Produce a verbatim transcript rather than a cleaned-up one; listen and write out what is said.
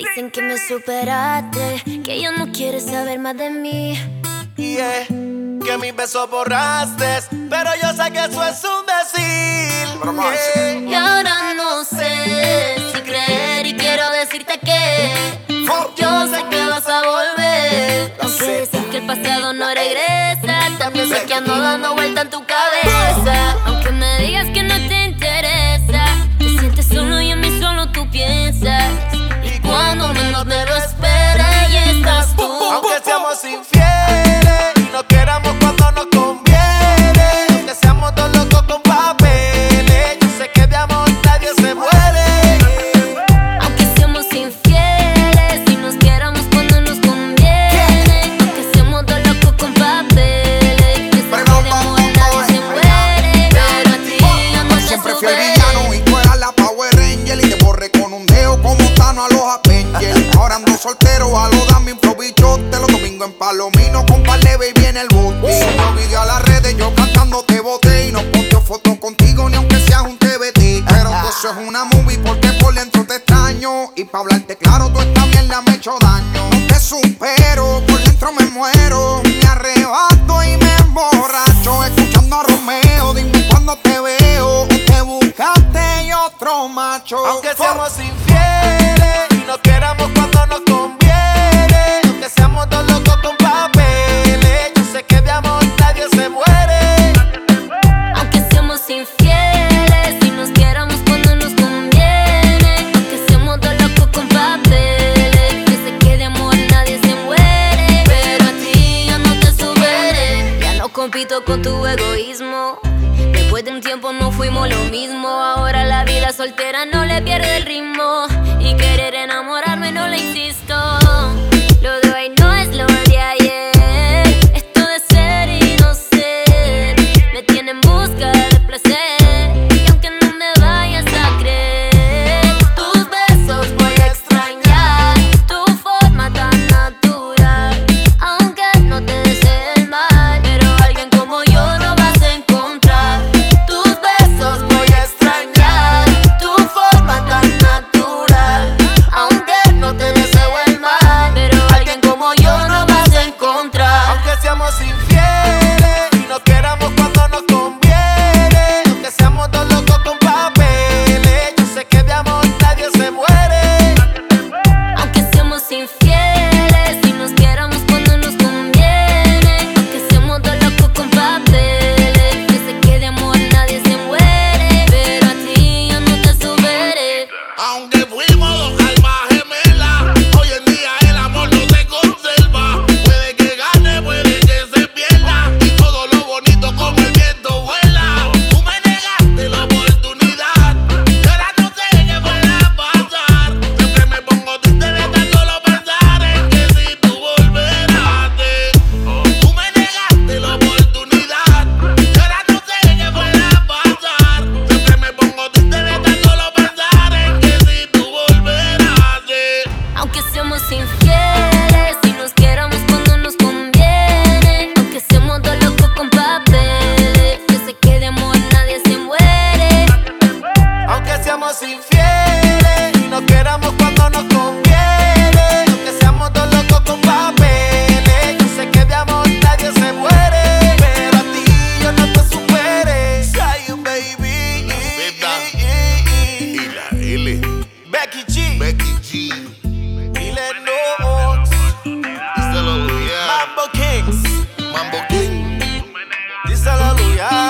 Dicen que me superaste, que ya no quieres saber más de mí. Yeah, que mis besos borraste, pero yo sé que eso es un decir. Y ahora no sé si creer y quiero decirte que yo sé que vas a volver. Aunque dicen que el pasado no regresa, también sé que ando dando vuelta en tu cabeza. Aunque me digas que no te interesa, te sientes solo y en mí solo tú piensas. Y cuando menos me lo esperes, y estás tú. Aunque seamos infieles y no queramos cuando nos conviene, aunque seamos dos locos con papeles, yo sé que de amor nadie se muere. Aunque seamos infieles y nos queramos cuando nos conviene, aunque seamos dos locos con papeles, yo sé que de amor nadie se muere. Pero a ti yo no te siempre fui el superé. villano y tú eras la Power Ranger, y te borré con un dedo como Thanos a los Avengers. Ahora ando soltero, a lo dame improvisote. Los domingos en Palomino con par de baby en el bote. Yo video a las redes, yo cantando te boté. Y no posteo fotos contigo ni aunque seas un T V T. Pero eso es una movie porque por dentro te extraño. Y pa' hablarte claro, tú esta mierda me he hecho daño. No te supero, por dentro me muero. Me arrebato y me emborracho escuchando a Romeo. Dime cuando te veo, te buscaste y otro macho. Aunque seamos infieles y no queramos cuando nos conviene, aunque seamos dos locos con papeles, yo sé que de amor nadie se muere. Aunque seamos infieles y nos queramos cuando nos conviene, aunque seamos dos locos con papeles, yo sé que de amor nadie se muere. Pero a ti yo no te superé, ya no compito con tu egoísmo. Después de un tiempo no fuimos lo mismo. Ahora la vida soltera no le pierde el ritmo, y querer enamorarme no le insisto. Lo de hoy no es lo de ayer. Esto de ser y no ser me tiene en busca de placer. Y aunque no me vayas a creer, tus besos voy a extrañar, tu forma tan natural. Aunque no te desee el mal, pero alguien como yo no vas a encontrar. Tus besos voy a extrañar, tu forma tan natural. Aunque no te deseo el mal, pero alguien como yo no vas a encontrar. Aunque seamos infieles y no queramos cuando nos conviene, aunque seamos dos locos con papeles, yo sé que de amor nadie se muere. Aunque seamos infieles y nos queramos cuando nos conviene, aunque seamos dos locos con papeles, yo sé que de amor nadie se muere. Pero a ti yo no te superé. Aunque fuimos dos almas gemelas, hoy en día el amor no se conserva. Puede que gane, puede que se pierda, y todo lo bonito como el viento vuela. Tú me negaste la oportunidad, y ahora no sé qué pueda pasar. Siempre me pongo triste de tan solo pensar en que si tú volverás. Tú me negaste la oportunidad, y ahora no sé qué pueda pasar. Siempre me pongo triste de tan solo pensar en que si tú volverás. Aunque seamos infieles y nos queramos cuando nos conviene, aunque seamos dos locos con papeles, yo sé que de amor nadie se muere. Aunque seamos infieles y no queramos cuando nos conviene, aunque seamos dos locos con papeles, yo sé que de amor nadie se muere. Pero a ti yo no te superé. Say baby. Y la L, Becky G. Becky G, Dile no. díselo Luya, Mambo Kings. Mambo King. Díselo Luya.